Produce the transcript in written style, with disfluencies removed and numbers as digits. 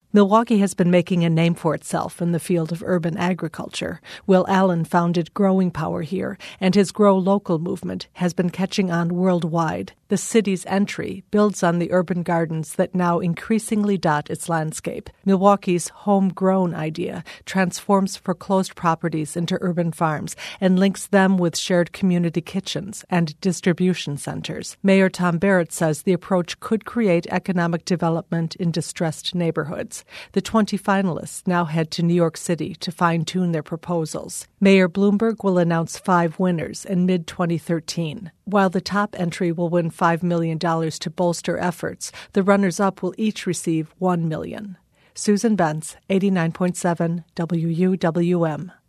Milwaukee has been making a name for itself in the field of urban agriculture. Will Allen founded Growing Power here, and his Grow Local movement has been catching on worldwide. The city's entry builds on the urban gardens that now increasingly dot its landscape. Milwaukee's homegrown idea transforms foreclosed properties into urban farms and links them with shared community kitchens and distribution centers. Mayor Tom Barrett says the approach could create economic development in distressed neighborhoods. The 20 finalists now head to New York City to fine-tune their proposals. Mayor Bloomberg will announce 5 winners in mid-2013. While the top entry will win $5 million to bolster efforts, the runners-up will each receive $1 million. Susan Bentz, 89.7 WUWM.